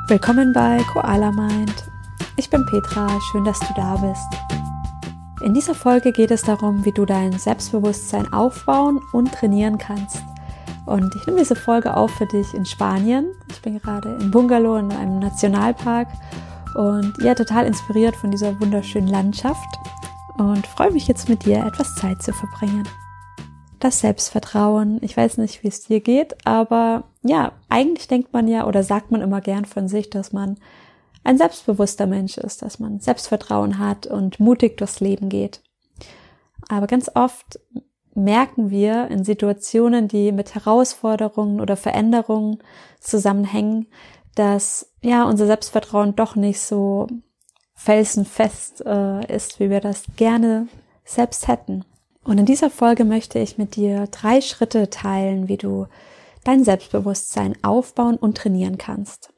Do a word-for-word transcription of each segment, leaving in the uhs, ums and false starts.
Willkommen bei Koala Mind. Ich bin Petra, schön, dass du da bist. In dieser Folge geht es darum, wie du dein Selbstbewusstsein aufbauen und trainieren kannst. Und ich nehme diese Folge auf für dich in Spanien. Ich bin gerade im Bungalow in einem Nationalpark und ja, total inspiriert von dieser wunderschönen Landschaft und freue mich jetzt mit dir etwas Zeit zu verbringen. Das Selbstvertrauen, ich weiß nicht, wie es dir geht, aber ja, eigentlich denkt man ja oder sagt man immer gern von sich, dass man ein selbstbewusster Mensch ist, dass man Selbstvertrauen hat und mutig durchs Leben geht. Aber ganz oft merken wir in Situationen, die mit Herausforderungen oder Veränderungen zusammenhängen, dass ja unser Selbstvertrauen doch nicht so felsenfest äh, ist, wie wir das gerne selbst hätten. Und in dieser Folge möchte ich mit dir drei Schritte teilen, wie du dein Selbstbewusstsein aufbauen und trainieren kannst.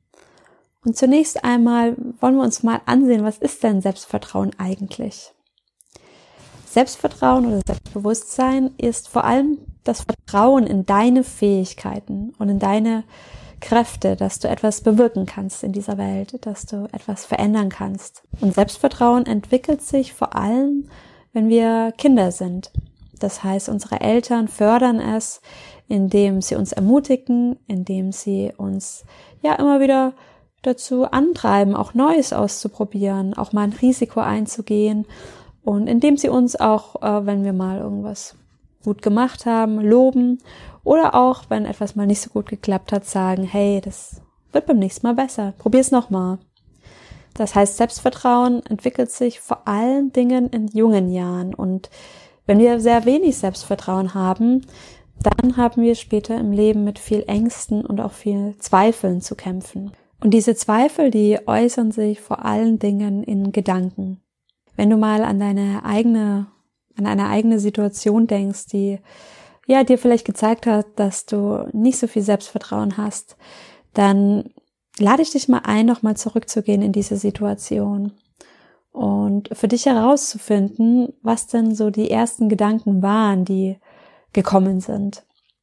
Und zunächst einmal wollen wir uns mal ansehen, was ist denn Selbstvertrauen eigentlich? Selbstvertrauen oder Selbstbewusstsein ist vor allem das Vertrauen in deine Fähigkeiten und in deine Kräfte, dass du etwas bewirken kannst in dieser Welt, dass du etwas verändern kannst. Und Selbstvertrauen entwickelt sich vor allem, wenn wir Kinder sind. Das heißt, unsere Eltern fördern es, indem sie uns ermutigen, indem sie uns ja immer wieder dazu antreiben, auch Neues auszuprobieren, auch mal ein Risiko einzugehen und indem sie uns auch, äh, wenn wir mal irgendwas gut gemacht haben, loben oder auch, wenn etwas mal nicht so gut geklappt hat, sagen, hey, das wird beim nächsten Mal besser, probier's nochmal. Das heißt, Selbstvertrauen entwickelt sich vor allen Dingen in jungen Jahren und wenn wir sehr wenig Selbstvertrauen haben, dann haben wir später im Leben mit viel Ängsten und auch viel Zweifeln zu kämpfen. Und diese Zweifel, die äußern sich vor allen Dingen in Gedanken. Wenn du mal an deine eigene, an eine eigene Situation denkst, die ja dir vielleicht gezeigt hat, dass du nicht so viel Selbstvertrauen hast, dann lade ich dich mal ein, nochmal zurückzugehen in diese Situation und für dich herauszufinden, was denn so die ersten Gedanken waren, die gekommen sind.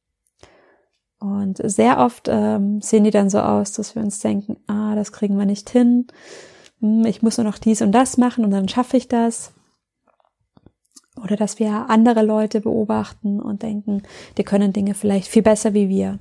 Und sehr oft ähm, sehen die dann so aus, dass wir uns denken, ah, das kriegen wir nicht hin, ich muss nur noch dies und das machen und dann schaffe ich das. Oder dass wir andere Leute beobachten und denken, die können Dinge vielleicht viel besser wie wir.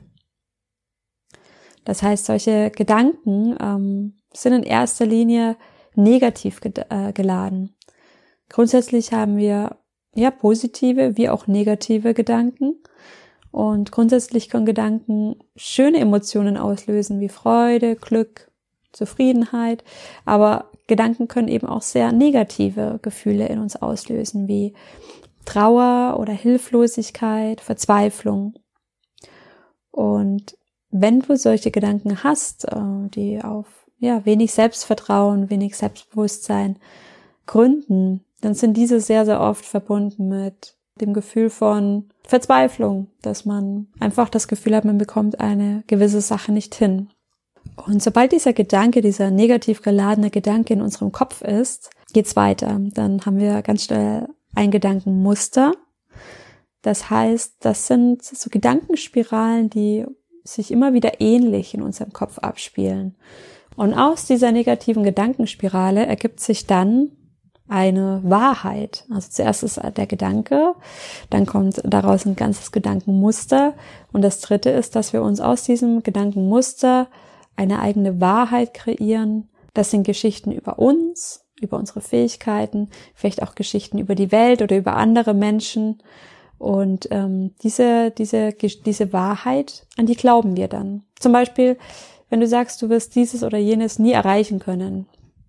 Das heißt, solche Gedanken ähm, sind in erster Linie negativ ged- äh, geladen. Grundsätzlich haben wir ja positive wie auch negative Gedanken und grundsätzlich können Gedanken schöne Emotionen auslösen wie Freude, Glück, Zufriedenheit, aber Gedanken können eben auch sehr negative Gefühle in uns auslösen wie Trauer oder Hilflosigkeit, Verzweiflung. Und wenn du solche Gedanken hast, die auf ja wenig Selbstvertrauen, wenig Selbstbewusstsein gründen, dann sind diese sehr, sehr oft verbunden mit dem Gefühl von Verzweiflung, dass man einfach das Gefühl hat, man bekommt eine gewisse Sache nicht hin. Und sobald dieser Gedanke, dieser negativ geladene Gedanke in unserem Kopf ist, geht's weiter. Dann haben wir ganz schnell ein Gedankenmuster. Das heißt, das sind so Gedankenspiralen, die sich immer wieder ähnlich in unserem Kopf abspielen. Und aus dieser negativen Gedankenspirale ergibt sich dann eine Wahrheit. Also zuerst ist der Gedanke, dann kommt daraus ein ganzes Gedankenmuster und das dritte ist, dass wir uns aus diesem Gedankenmuster eine eigene Wahrheit kreieren. Das sind Geschichten über uns, über unsere Fähigkeiten, vielleicht auch Geschichten über die Welt oder über andere Menschen. Und ähm, diese diese diese Wahrheit, an die glauben wir dann. Zum Beispiel, wenn du sagst, du wirst dieses oder jenes nie erreichen können,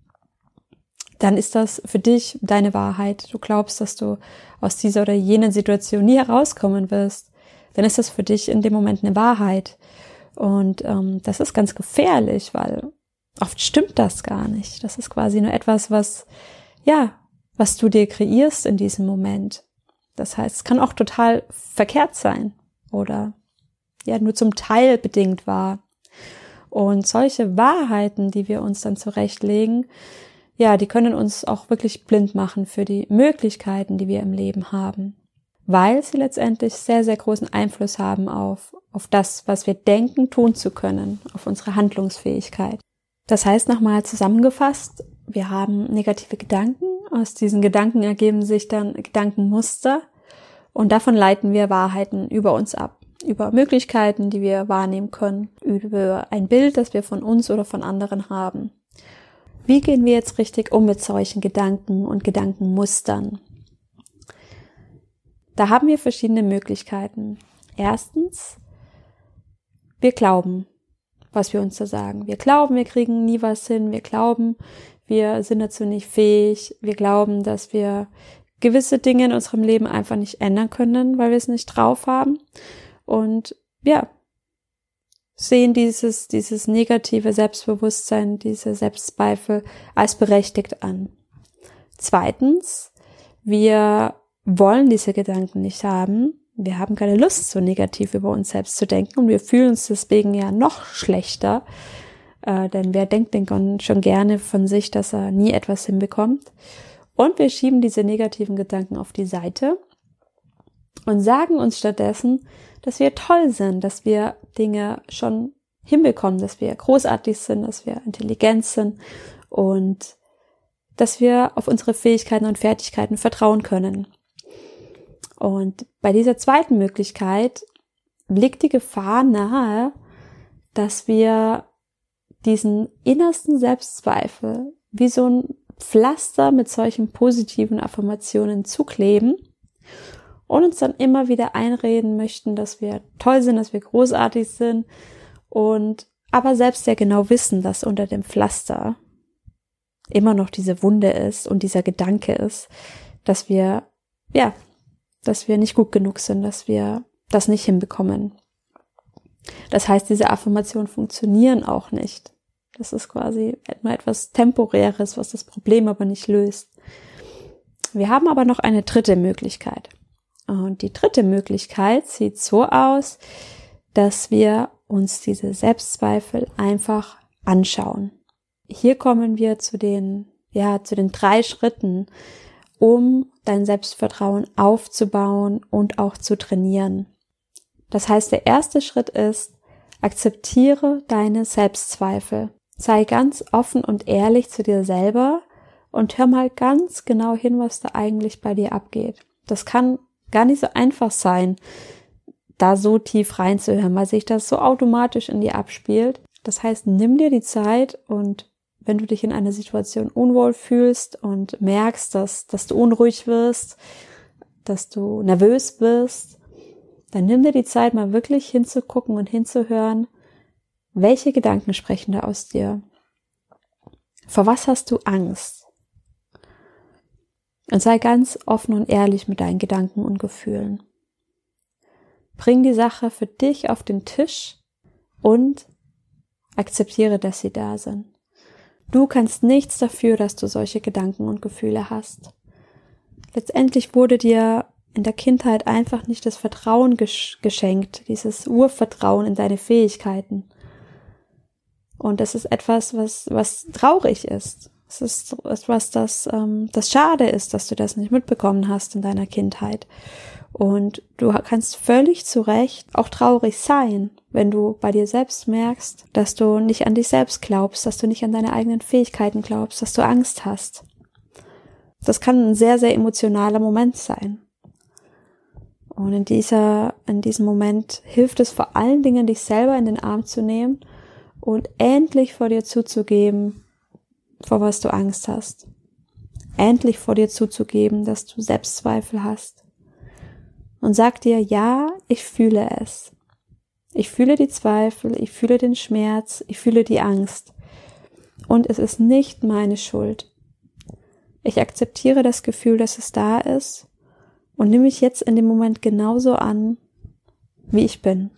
dann ist das für dich deine Wahrheit. Du glaubst, dass du aus dieser oder jenen Situation nie herauskommen wirst. Dann ist das für dich in dem Moment eine Wahrheit. Und ähm, das ist ganz gefährlich, weil oft stimmt das gar nicht. Das ist quasi nur etwas, was ja, was du dir kreierst in diesem Moment. Das heißt, es kann auch total verkehrt sein oder ja nur zum Teil bedingt wahr. Und solche Wahrheiten, die wir uns dann zurechtlegen, ja, die können uns auch wirklich blind machen für die Möglichkeiten, die wir im Leben haben. weil sie letztendlich sehr, sehr großen Einfluss haben auf, auf das, was wir denken, tun zu können, auf unsere Handlungsfähigkeit. Das heißt, nochmal zusammengefasst, wir haben negative Gedanken, aus diesen Gedanken ergeben sich dann Gedankenmuster und davon leiten wir Wahrheiten über uns ab, über Möglichkeiten, die wir wahrnehmen können, über ein Bild, das wir von uns oder von anderen haben. Wie gehen wir jetzt richtig um mit solchen Gedanken und Gedankenmustern? Da haben wir verschiedene Möglichkeiten. Erstens, wir glauben, was wir uns da sagen. Wir glauben, wir kriegen nie was hin. Wir glauben, wir sind dazu nicht fähig. Wir glauben, dass wir gewisse Dinge in unserem Leben einfach nicht ändern können, weil wir es nicht drauf haben. Und ja, sehen dieses, dieses negative Selbstbewusstsein, diese Selbstzweifel als berechtigt an. Zweitens, wir wollen diese Gedanken nicht haben. Wir haben keine Lust, so negativ über uns selbst zu denken und wir fühlen uns deswegen ja noch schlechter, äh, denn wer denkt denn schon gerne von sich, dass er nie etwas hinbekommt? Und wir schieben diese negativen Gedanken auf die Seite und sagen uns stattdessen, dass wir toll sind, dass wir Dinge schon hinbekommen, dass wir großartig sind, dass wir intelligent sind und dass wir auf unsere Fähigkeiten und Fertigkeiten vertrauen können. Und bei dieser zweiten Möglichkeit liegt die Gefahr nahe, dass wir diesen innersten Selbstzweifel wie so ein Pflaster mit solchen positiven Affirmationen zukleben und uns dann immer wieder einreden möchten, dass wir toll sind, dass wir großartig sind und aber selbst ja genau wissen, dass unter dem Pflaster immer noch diese Wunde ist und dieser Gedanke ist, dass wir, ja, dass wir nicht gut genug sind, dass wir das nicht hinbekommen. Das heißt, diese Affirmationen funktionieren auch nicht. Das ist quasi immer etwas Temporäres, was das Problem aber nicht löst. Wir haben aber noch eine dritte Möglichkeit. Und die dritte Möglichkeit sieht so aus, dass wir uns diese Selbstzweifel einfach anschauen. Hier kommen wir zu den, ja, zu den drei Schritten, um dein Selbstvertrauen aufzubauen und auch zu trainieren. Das heißt, der erste Schritt ist, akzeptiere deine Selbstzweifel. Sei ganz offen und ehrlich zu dir selber und hör mal ganz genau hin, was da eigentlich bei dir abgeht. Das kann gar nicht so einfach sein, da so tief reinzuhören, weil sich das so automatisch in dir abspielt. Das heißt, nimm dir die Zeit und wenn du dich in einer Situation unwohl fühlst und merkst, dass, dass du unruhig wirst, dass du nervös wirst, dann nimm dir die Zeit, mal wirklich hinzugucken und hinzuhören, welche Gedanken sprechen da aus dir? Vor was hast du Angst? Und sei ganz offen und ehrlich mit deinen Gedanken und Gefühlen. Bring die Sache für dich auf den Tisch und akzeptiere, dass sie da sind. Du kannst nichts dafür, dass du solche Gedanken und Gefühle hast. Letztendlich wurde dir in der Kindheit einfach nicht das Vertrauen gesch- geschenkt, dieses Urvertrauen in deine Fähigkeiten. Und das ist etwas, was, was traurig ist. Es ist etwas, das, ähm, das schade ist, dass du das nicht mitbekommen hast in deiner Kindheit. Und du kannst völlig zu Recht auch traurig sein, wenn du bei dir selbst merkst, dass du nicht an dich selbst glaubst, dass du nicht an deine eigenen Fähigkeiten glaubst, dass du Angst hast. Das kann ein sehr, sehr emotionaler Moment sein. Und in dieser, in diesem Moment hilft es vor allen Dingen, dich selber in den Arm zu nehmen und endlich vor dir zuzugeben, vor was du Angst hast. Endlich vor dir zuzugeben, dass du Selbstzweifel hast. Und sag dir, ja, ich fühle es. Ich fühle die Zweifel, ich fühle den Schmerz, ich fühle die Angst. Und es ist nicht meine Schuld. Ich akzeptiere das Gefühl, dass es da ist und nehme mich jetzt in dem Moment genauso an, wie ich bin.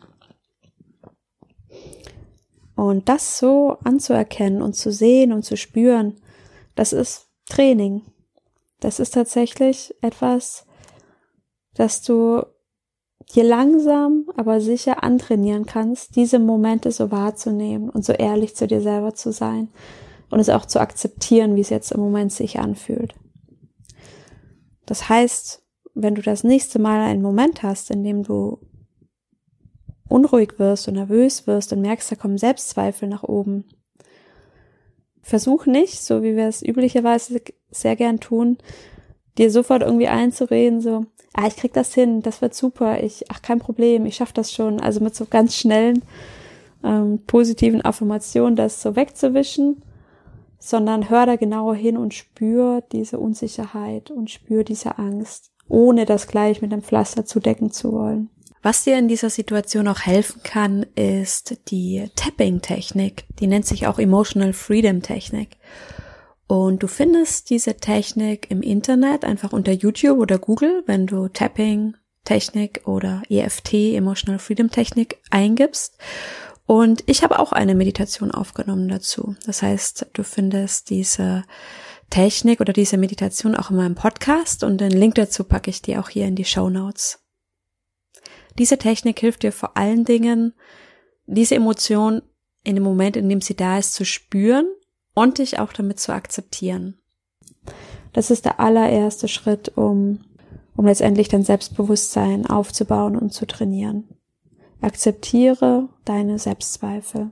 Und das so anzuerkennen und zu sehen und zu spüren, das ist Training. Das ist tatsächlich etwas, dass du dir langsam, aber sicher antrainieren kannst, diese Momente so wahrzunehmen und so ehrlich zu dir selber zu sein und es auch zu akzeptieren, wie es jetzt im Moment sich anfühlt. Das heißt, wenn du das nächste Mal einen Moment hast, in dem du unruhig wirst und nervös wirst und merkst, da kommen Selbstzweifel nach oben, versuch nicht, so wie wir es üblicherweise sehr gern tun, dir sofort irgendwie einzureden, so, ah, ich krieg das hin, das wird super, ich, ach, kein Problem, ich schaff das schon, also mit so ganz schnellen, ähm, positiven Affirmationen das so wegzuwischen, sondern hör da genauer hin und spür diese Unsicherheit und spür diese Angst, ohne das gleich mit einem Pflaster zudecken zu wollen. Was dir in dieser Situation auch helfen kann, ist die Tapping-Technik. Die nennt sich auch Emotional Freedom Technik. Und du findest diese Technik im Internet einfach unter YouTube oder Google, wenn du Tapping-Technik oder E F T, Emotional Freedom Technik, eingibst. Und ich habe auch eine Meditation aufgenommen dazu. Das heißt, du findest diese Technik oder diese Meditation auch in meinem Podcast und den Link dazu packe ich dir auch hier in die Shownotes. Diese Technik hilft dir vor allen Dingen, diese Emotion in dem Moment, in dem sie da ist, zu spüren und dich auch damit zu akzeptieren. Das ist der allererste Schritt, um, um letztendlich dein Selbstbewusstsein aufzubauen und zu trainieren. Akzeptiere deine Selbstzweifel.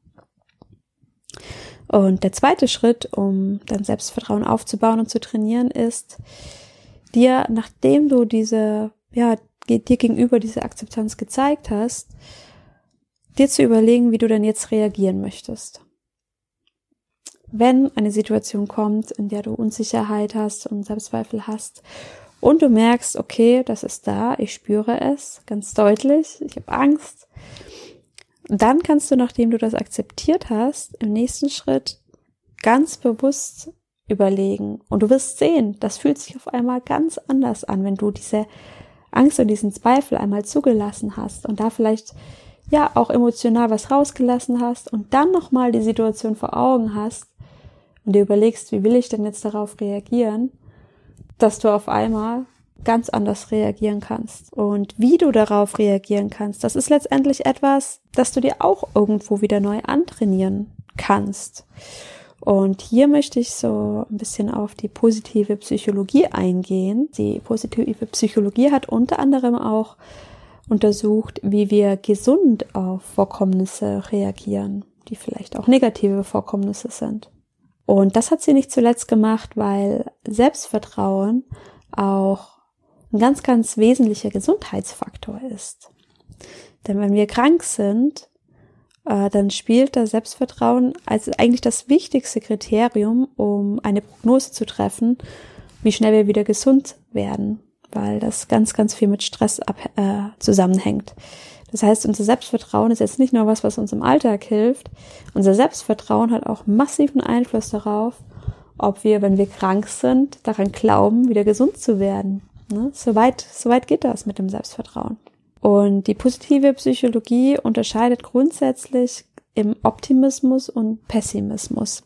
Und der zweite Schritt, um dein Selbstvertrauen aufzubauen und zu trainieren, ist, dir, nachdem du diese, ja, dir gegenüber diese Akzeptanz gezeigt hast, dir zu überlegen, wie du denn jetzt reagieren möchtest. Wenn eine Situation kommt, in der du Unsicherheit hast und Selbstzweifel hast und du merkst, okay, das ist da, ich spüre es ganz deutlich, ich habe Angst, dann kannst du, nachdem du das akzeptiert hast, im nächsten Schritt ganz bewusst überlegen und du wirst sehen, das fühlt sich auf einmal ganz anders an, wenn du diese Angst und diesen Zweifel einmal zugelassen hast und da vielleicht ja auch emotional was rausgelassen hast und dann nochmal die Situation vor Augen hast und dir überlegst, wie will ich denn jetzt darauf reagieren, dass du auf einmal ganz anders reagieren kannst. Und wie du darauf reagieren kannst, das ist letztendlich etwas, das du dir auch irgendwo wieder neu antrainieren kannst. Und hier möchte ich so ein bisschen auf die positive Psychologie eingehen. Die positive Psychologie hat unter anderem auch untersucht, wie wir gesund auf Vorkommnisse reagieren, die vielleicht auch negative Vorkommnisse sind. Und das hat sie nicht zuletzt gemacht, weil Selbstvertrauen auch ein ganz, ganz wesentlicher Gesundheitsfaktor ist. Denn wenn wir krank sind, dann spielt das Selbstvertrauen als eigentlich das wichtigste Kriterium, um eine Prognose zu treffen, wie schnell wir wieder gesund werden, weil das ganz, ganz viel mit Stress ab, äh, zusammenhängt. Das heißt, unser Selbstvertrauen ist jetzt nicht nur was, was uns im Alltag hilft. Unser Selbstvertrauen hat auch massiven Einfluss darauf, ob wir, wenn wir krank sind, daran glauben, wieder gesund zu werden. Ne? Soweit, soweit geht das mit dem Selbstvertrauen. Und die positive Psychologie unterscheidet grundsätzlich im Optimismus und Pessimismus.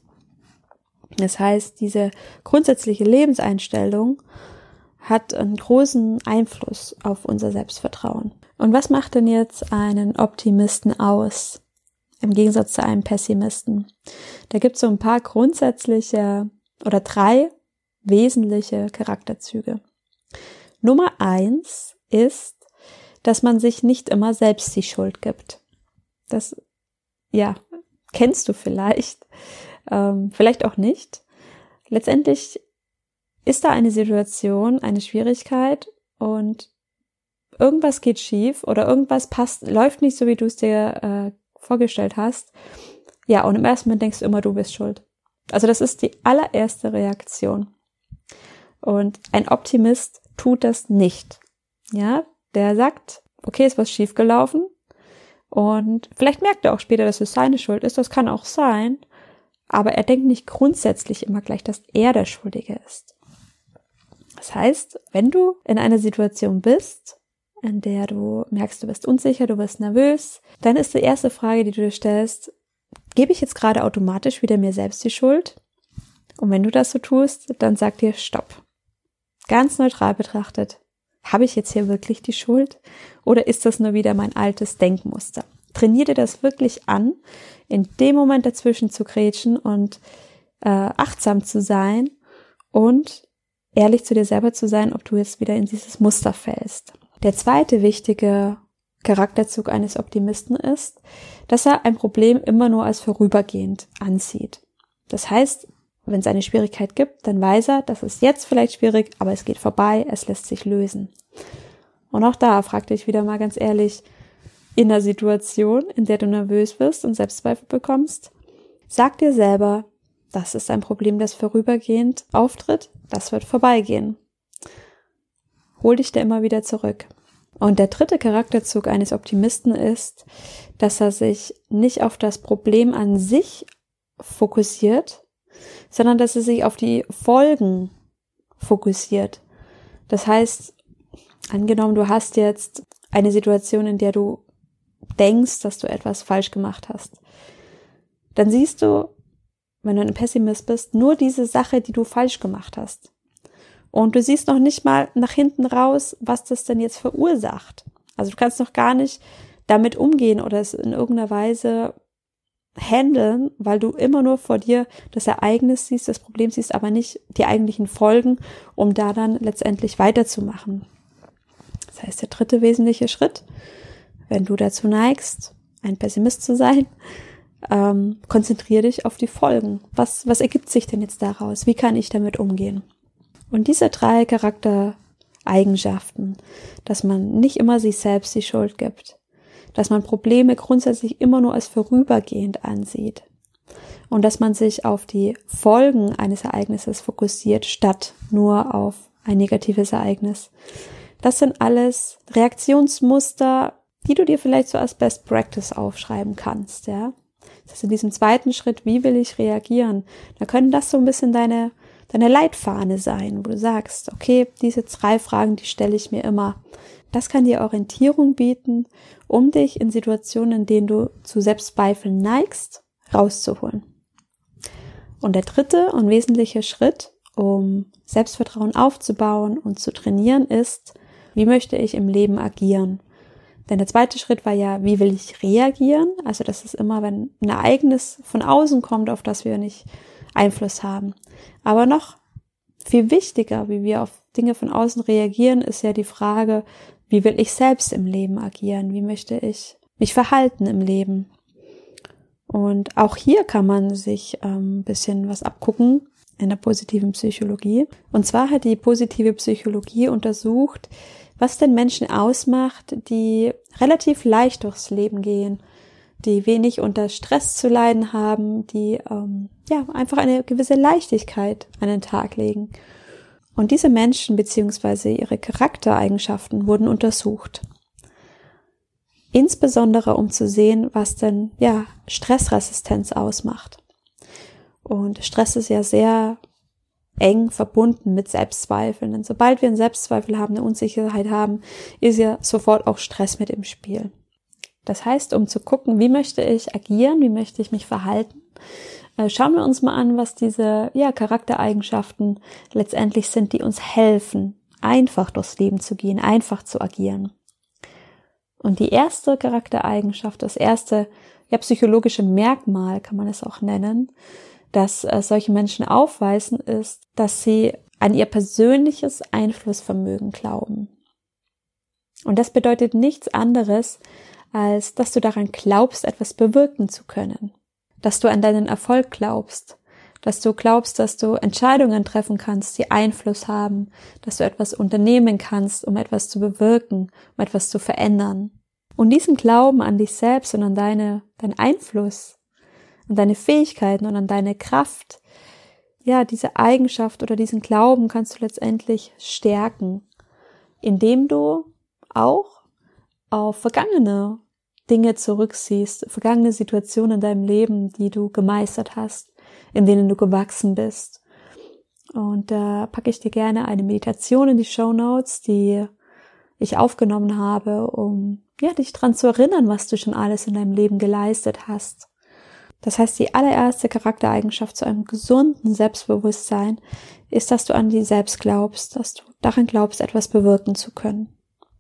Das heißt, diese grundsätzliche Lebenseinstellung hat einen großen Einfluss auf unser Selbstvertrauen. Und was macht denn jetzt einen Optimisten aus, im Gegensatz zu einem Pessimisten? Da gibt es so ein paar grundsätzliche oder drei wesentliche Charakterzüge. Nummer eins ist, dass man sich nicht immer selbst die Schuld gibt. Das, ja, kennst du vielleicht, ähm, vielleicht auch nicht. Letztendlich ist da eine Situation, eine Schwierigkeit und irgendwas geht schief oder irgendwas passt, läuft nicht so, wie du es dir äh, vorgestellt hast. Ja, und im ersten Moment denkst du immer, du bist schuld. Also das ist die allererste Reaktion. Und ein Optimist tut das nicht. Ja, der sagt, okay, ist was schiefgelaufen und vielleicht merkt er auch später, dass es seine Schuld ist, das kann auch sein, aber er denkt nicht grundsätzlich immer gleich, dass er der Schuldige ist. Das heißt, wenn du in einer Situation bist, in der du merkst, du bist unsicher, du bist nervös, dann ist die erste Frage, die du dir stellst, gebe ich jetzt gerade automatisch wieder mir selbst die Schuld? Und wenn du das so tust, dann sag dir Stopp. Ganz neutral betrachtet, habe ich jetzt hier wirklich die Schuld oder ist das nur wieder mein altes Denkmuster? Trainier dir das wirklich an, in dem Moment dazwischen zu grätschen und äh, achtsam zu sein und ehrlich zu dir selber zu sein, ob du jetzt wieder in dieses Muster fällst. Der zweite wichtige Charakterzug eines Optimisten ist, dass er ein Problem immer nur als vorübergehend ansieht. Das heißt, wenn es eine Schwierigkeit gibt, dann weiß er, das ist jetzt vielleicht schwierig, aber es geht vorbei, es lässt sich lösen. Und auch da frag dich wieder mal ganz ehrlich, in der Situation, in der du nervös wirst und Selbstzweifel bekommst, sag dir selber, das ist ein Problem, das vorübergehend auftritt, das wird vorbeigehen. Hol dich da immer wieder zurück. Und der dritte Charakterzug eines Optimisten ist, dass er sich nicht auf das Problem an sich fokussiert, sondern dass er sich auf die Folgen fokussiert. Das heißt, angenommen, du hast jetzt eine Situation, in der du denkst, dass du etwas falsch gemacht hast, dann siehst du, wenn du ein Pessimist bist, nur diese Sache, die du falsch gemacht hast. Und du siehst noch nicht mal nach hinten raus, was das denn jetzt verursacht. Also du kannst noch gar nicht damit umgehen oder es in irgendeiner Weise handeln, weil du immer nur vor dir das Ereignis siehst, das Problem siehst, aber nicht die eigentlichen Folgen, um da dann letztendlich weiterzumachen. Das heißt, der dritte wesentliche Schritt, wenn du dazu neigst, ein Pessimist zu sein, ähm, konzentriere dich auf die Folgen. Was, was ergibt sich denn jetzt daraus? Wie kann ich damit umgehen? Und diese drei Charaktereigenschaften, dass man nicht immer sich selbst die Schuld gibt, dass man Probleme grundsätzlich immer nur als vorübergehend ansieht und dass man sich auf die Folgen eines Ereignisses fokussiert, statt nur auf ein negatives Ereignis. Das sind alles Reaktionsmuster, die du dir vielleicht so als Best Practice aufschreiben kannst, ja. Das ist in diesem zweiten Schritt, wie will ich reagieren? Da können das so ein bisschen deine, deine Leitfahne sein, wo du sagst, okay, diese drei Fragen, die stelle ich mir immer. Das kann dir Orientierung bieten, um dich in Situationen, in denen du zu Selbstzweifeln neigst, rauszuholen. Und der dritte und wesentliche Schritt, um Selbstvertrauen aufzubauen und zu trainieren, ist, wie möchte ich im Leben agieren? Denn der zweite Schritt war ja, wie will ich reagieren? Also das ist immer, wenn ein Ereignis von außen kommt, auf das wir nicht Einfluss haben. Aber noch viel wichtiger, wie wir auf Dinge von außen reagieren, ist ja die Frage, wie will ich selbst im Leben agieren? Wie möchte ich mich verhalten im Leben? Und auch hier kann man sich ähm, ein bisschen was abgucken in der positiven Psychologie. Und zwar hat die positive Psychologie untersucht, was denn Menschen ausmacht, die relativ leicht durchs Leben gehen, die wenig unter Stress zu leiden haben, die ähm, ja einfach eine gewisse Leichtigkeit an den Tag legen. Und diese Menschen bzw. ihre Charaktereigenschaften wurden untersucht. Insbesondere um zu sehen, was denn ja Stressresistenz ausmacht. Und Stress ist ja sehr eng verbunden mit Selbstzweifeln. Denn sobald wir einen Selbstzweifel haben, eine Unsicherheit haben, ist ja sofort auch Stress mit im Spiel. Das heißt, um zu gucken, wie möchte ich agieren, wie möchte ich mich verhalten, äh, schauen wir uns mal an, was diese ja, Charaktereigenschaften letztendlich sind, die uns helfen, einfach durchs Leben zu gehen, einfach zu agieren. Und die erste Charaktereigenschaft, das erste ja, psychologische Merkmal, kann man es auch nennen, dass äh, solche Menschen aufweisen, ist, dass sie an ihr persönliches Einflussvermögen glauben. Und das bedeutet nichts anderes, als dass du daran glaubst, etwas bewirken zu können. Dass du an deinen Erfolg glaubst. Dass du glaubst, dass du Entscheidungen treffen kannst, die Einfluss haben. Dass du etwas unternehmen kannst, um etwas zu bewirken, um etwas zu verändern. Und diesen Glauben an dich selbst und an deine, deinen Einfluss, an deine Fähigkeiten und an deine Kraft, ja, diese Eigenschaft oder diesen Glauben kannst du letztendlich stärken, indem du auch auf vergangene Dinge zurücksiehst, vergangene Situationen in deinem Leben, die du gemeistert hast, in denen du gewachsen bist. Und da packe ich dir gerne eine Meditation in die Shownotes, die ich aufgenommen habe, um ja, dich dran zu erinnern, was du schon alles in deinem Leben geleistet hast. Das heißt, die allererste Charaktereigenschaft zu einem gesunden Selbstbewusstsein ist, dass du an dich selbst glaubst, dass du daran glaubst, etwas bewirken zu können.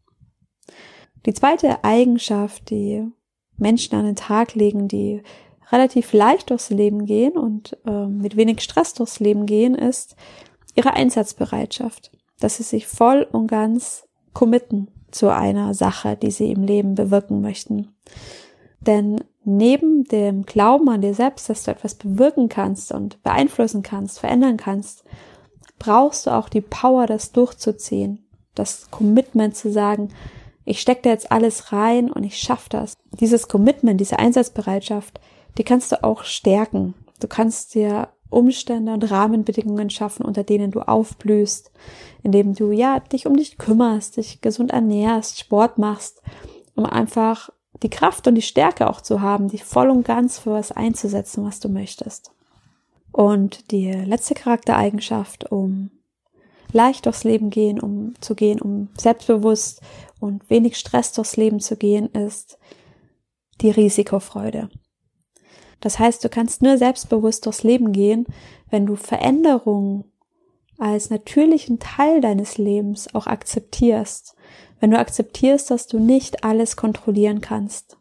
Die zweite Eigenschaft, die Menschen an den Tag legen, die relativ leicht durchs Leben gehen und äh, mit wenig Stress durchs Leben gehen, ist, ihre Einsatzbereitschaft, dass sie sich voll und ganz committen zu einer Sache, die sie im Leben bewirken möchten. Denn neben dem Glauben an dir selbst, dass du etwas bewirken kannst und beeinflussen kannst, verändern kannst, brauchst du auch die Power, das durchzuziehen, das Commitment zu sagen, ich stecke da jetzt alles rein und ich schaffe das. Dieses Commitment, diese Einsatzbereitschaft, die kannst du auch stärken. Du kannst dir Umstände und Rahmenbedingungen schaffen, unter denen du aufblühst, indem du ja dich um dich kümmerst, dich gesund ernährst, Sport machst, um einfach die Kraft und die Stärke auch zu haben, dich voll und ganz für was einzusetzen, was du möchtest. Und die letzte Charaktereigenschaft, um leicht durchs Leben gehen, um zu gehen, um selbstbewusst und wenig Stress durchs Leben zu gehen, ist die Risikofreude. Das heißt, du kannst nur selbstbewusst durchs Leben gehen, wenn du Veränderungen als natürlichen Teil deines Lebens auch akzeptierst. Wenn du akzeptierst, dass du nicht alles kontrollieren kannst.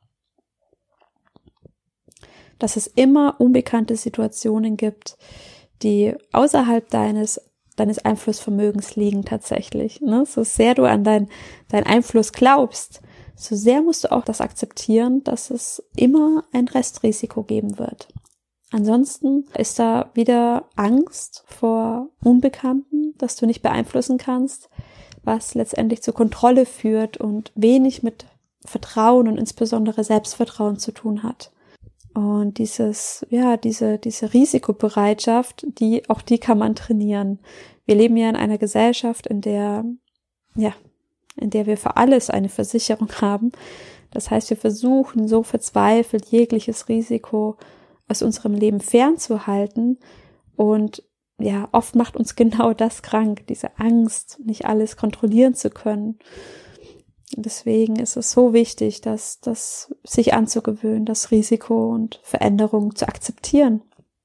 Dass es immer unbekannte Situationen gibt, die außerhalb deines deines Einflussvermögens liegen tatsächlich. Ne? So sehr du an dein, deinen Einfluss glaubst, so sehr musst du auch das akzeptieren, dass es immer ein Restrisiko geben wird. Ansonsten ist da wieder Angst vor Unbekannten, das du nicht beeinflussen kannst, was letztendlich zur Kontrolle führt und wenig mit Vertrauen und insbesondere Selbstvertrauen zu tun hat. Und dieses, ja, diese, diese Risikobereitschaft, die, auch die kann man trainieren. Wir leben ja in einer Gesellschaft, in der, ja, in der wir für alles eine Versicherung haben. Das heißt, wir versuchen so verzweifelt jegliches Risiko aus unserem Leben fernzuhalten. Und ja, oft macht uns genau das krank, diese Angst, nicht alles kontrollieren zu können. Deswegen ist es so wichtig, dass das sich anzugewöhnen, das Risiko und Veränderung zu akzeptieren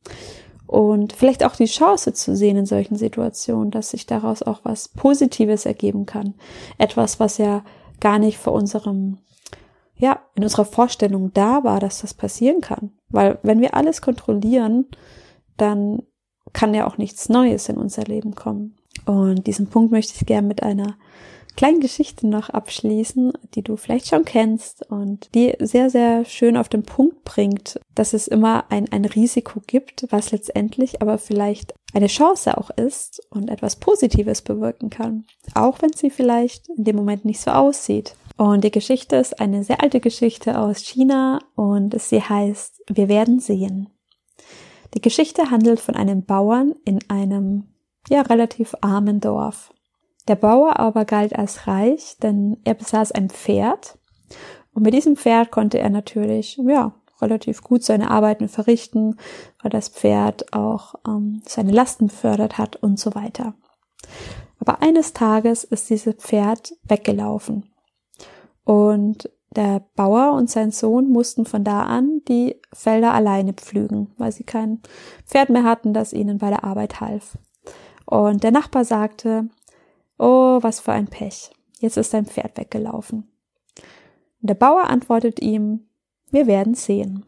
und vielleicht auch die Chance zu sehen in solchen Situationen, dass sich daraus auch was Positives ergeben kann. Etwas, was ja gar nicht vor unserem, ja, in unserer Vorstellung da war, dass das passieren kann. Weil wenn wir alles kontrollieren, dann kann ja auch nichts Neues in unser Leben kommen. Und diesen Punkt möchte ich gerne mit einer kleinen Geschichte noch abschließen, die du vielleicht schon kennst und die sehr, sehr schön auf den Punkt bringt, dass es immer ein, ein Risiko gibt, was letztendlich aber vielleicht eine Chance auch ist und etwas Positives bewirken kann, auch wenn sie vielleicht in dem Moment nicht so aussieht. Und die Geschichte ist eine sehr alte Geschichte aus China und sie heißt Wir werden sehen. Die Geschichte handelt von einem Bauern in einem, ja, relativ armen Dorf. Der Bauer aber galt als reich, denn er besaß ein Pferd und mit diesem Pferd konnte er natürlich, ja, relativ gut seine Arbeiten verrichten, weil das Pferd auch ähm, seine Lasten befördert hat und so weiter. Aber eines Tages ist dieses Pferd weggelaufen und der Bauer und sein Sohn mussten von da an die Felder alleine pflügen, weil sie kein Pferd mehr hatten, das ihnen bei der Arbeit half. Und der Nachbar sagte: Oh, was für ein Pech. Jetzt ist dein Pferd weggelaufen. Und der Bauer antwortet ihm: Wir werden sehen.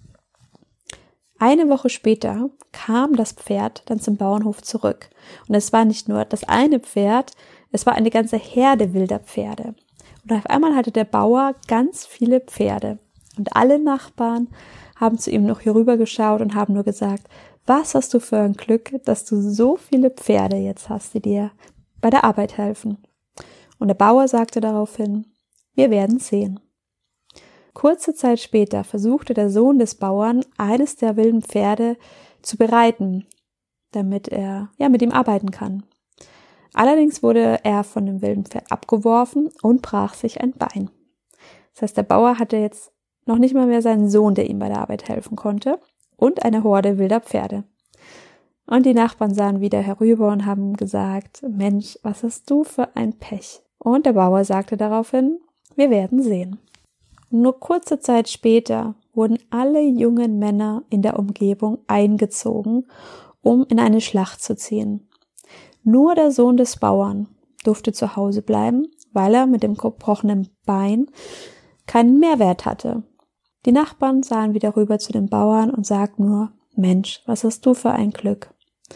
Eine Woche später kam das Pferd dann zum Bauernhof zurück. Und es war nicht nur das eine Pferd, es war eine ganze Herde wilder Pferde. Und auf einmal hatte der Bauer ganz viele Pferde. Und alle Nachbarn haben zu ihm noch hier rüber geschaut und haben nur gesagt: Was hast du für ein Glück, dass du so viele Pferde jetzt hast, die dir bei der Arbeit helfen. Und der Bauer sagte daraufhin: Wir werden sehen. Kurze Zeit später versuchte der Sohn des Bauern, eines der wilden Pferde zu bereiten, damit er ja mit ihm arbeiten kann. Allerdings wurde er von dem wilden Pferd abgeworfen und brach sich ein Bein. Das heißt, der Bauer hatte jetzt noch nicht mal mehr seinen Sohn, der ihm bei der Arbeit helfen konnte, und eine Horde wilder Pferde. Und die Nachbarn sahen wieder herüber und haben gesagt: Mensch, was hast du für ein Pech? Und der Bauer sagte daraufhin: Wir werden sehen. Nur kurze Zeit später wurden alle jungen Männer in der Umgebung eingezogen, um in eine Schlacht zu ziehen. Nur der Sohn des Bauern durfte zu Hause bleiben, weil er mit dem gebrochenen Bein keinen Mehrwert hatte. Die Nachbarn sahen wieder rüber zu den Bauern und sagten nur: Mensch, was hast du für ein Glück?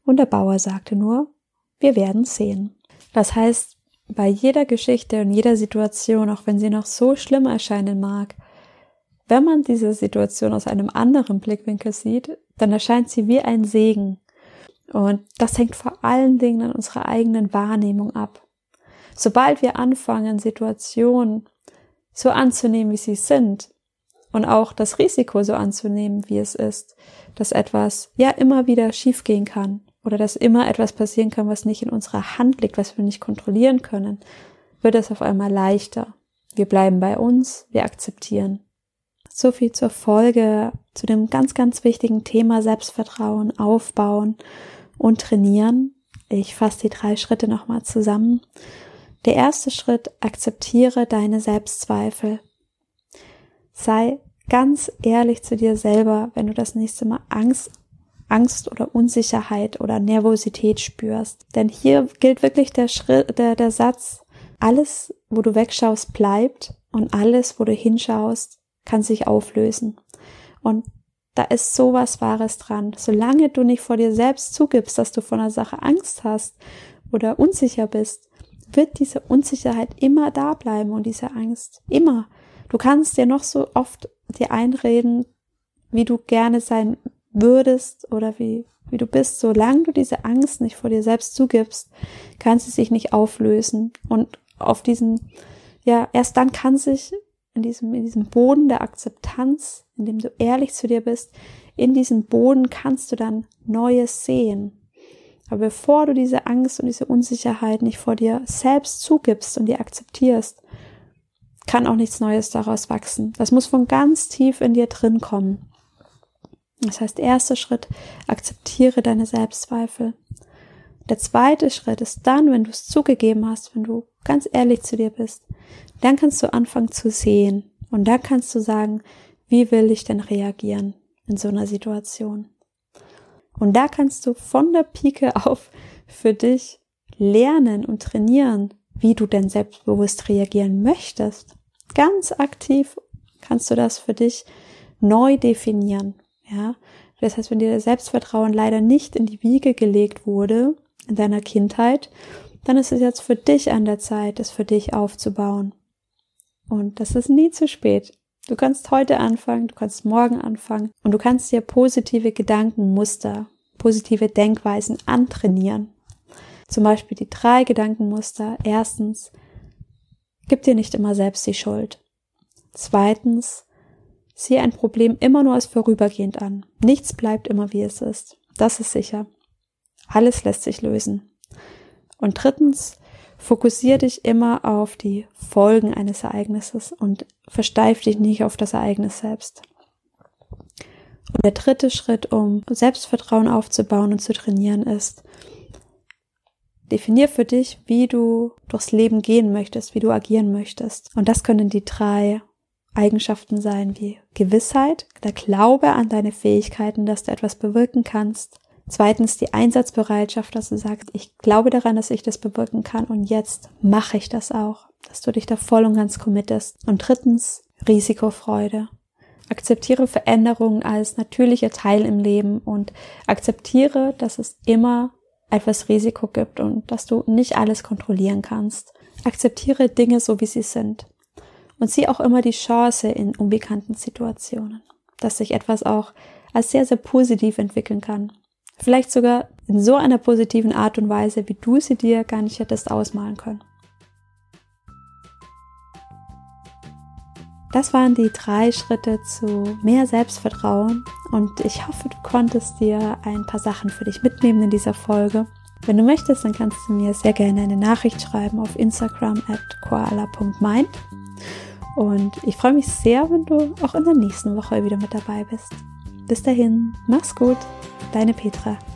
Und der Bauer sagte nur, wir werden sehen. Das heißt, bei jeder Geschichte und jeder Situation, auch wenn sie noch so schlimm erscheinen mag, wenn man diese Situation aus einem anderen Blickwinkel sieht, dann erscheint sie wie ein Segen. Und das hängt vor allen Dingen an unserer eigenen Wahrnehmung ab. Sobald wir anfangen, Situationen so anzunehmen, wie sie sind, und auch das Risiko so anzunehmen, wie es ist, dass etwas ja immer wieder schiefgehen kann oder dass immer etwas passieren kann, was nicht in unserer Hand liegt, was wir nicht kontrollieren können, wird es auf einmal leichter. Wir bleiben bei uns, wir akzeptieren. So viel zur Folge, zu dem ganz, ganz wichtigen Thema Selbstvertrauen, aufbauen und trainieren. Ich fasse die drei Schritte nochmal zusammen. Der erste Schritt, akzeptiere deine Selbstzweifel. Sei ganz ehrlich zu dir selber, wenn du das nächste Mal Angst, Angst oder Unsicherheit oder Nervosität spürst. Denn hier gilt wirklich der Schritt, der, der Satz, alles, wo du wegschaust, bleibt und alles, wo du hinschaust, kann sich auflösen. Und da ist sowas Wahres dran. Solange du nicht vor dir selbst zugibst, dass du vor einer Sache Angst hast oder unsicher bist, wird diese Unsicherheit immer da bleiben und diese Angst. Immer. Du kannst dir noch so oft dir einreden, wie du gerne sein würdest oder wie, wie du bist. Solange du diese Angst nicht vor dir selbst zugibst, kann sie sich nicht auflösen. Und auf diesen, ja, erst dann kann sich in diesem, in diesem Boden der Akzeptanz, in dem du ehrlich zu dir bist, in diesem Boden kannst du dann Neues sehen. Aber bevor du diese Angst und diese Unsicherheit nicht vor dir selbst zugibst und die akzeptierst, kann auch nichts Neues daraus wachsen. Das muss von ganz tief in dir drin kommen. Das heißt, erster Schritt, akzeptiere deine Selbstzweifel. Der zweite Schritt ist dann, wenn du es zugegeben hast, wenn du ganz ehrlich zu dir bist, dann kannst du anfangen zu sehen. Und dann kannst du sagen, wie will ich denn reagieren in so einer Situation? Und da kannst du von der Pike auf für dich lernen und trainieren, wie du denn selbstbewusst reagieren möchtest. Ganz aktiv kannst du das für dich neu definieren. Ja, das heißt, wenn dir das Selbstvertrauen leider nicht in die Wiege gelegt wurde in deiner Kindheit, dann ist es jetzt für dich an der Zeit, es für dich aufzubauen. Und das ist nie zu spät. Du kannst heute anfangen, du kannst morgen anfangen und du kannst dir positive Gedankenmuster, positive Denkweisen antrainieren. Zum Beispiel die drei Gedankenmuster. Erstens, gib dir nicht immer selbst die Schuld. Zweitens, sieh ein Problem immer nur als vorübergehend an. Nichts bleibt immer, wie es ist. Das ist sicher. Alles lässt sich lösen. Und drittens, fokussiere dich immer auf die Folgen eines Ereignisses und versteif dich nicht auf das Ereignis selbst. Und der dritte Schritt, um Selbstvertrauen aufzubauen und zu trainieren, ist, definier für dich, wie du durchs Leben gehen möchtest, wie du agieren möchtest. Und das können die drei Eigenschaften sein, wie Gewissheit, der Glaube an deine Fähigkeiten, dass du etwas bewirken kannst. Zweitens die Einsatzbereitschaft, dass du sagst, ich glaube daran, dass ich das bewirken kann und jetzt mache ich das auch, dass du dich da voll und ganz committest. Und drittens Risikofreude. Akzeptiere Veränderungen als natürlicher Teil im Leben und akzeptiere, dass es immer etwas Risiko gibt und dass du nicht alles kontrollieren kannst. Akzeptiere Dinge so, wie sie sind. Und sieh auch immer die Chance in unbekannten Situationen, dass sich etwas auch als sehr, sehr positiv entwickeln kann. Vielleicht sogar in so einer positiven Art und Weise, wie du sie dir gar nicht hättest ausmalen können. Das waren die drei Schritte zu mehr Selbstvertrauen und ich hoffe, du konntest dir ein paar Sachen für dich mitnehmen in dieser Folge. Wenn du möchtest, dann kannst du mir sehr gerne eine Nachricht schreiben auf Instagram at koala punkt mind und ich freue mich sehr, wenn du auch in der nächsten Woche wieder mit dabei bist. Bis dahin, mach's gut, deine Petra.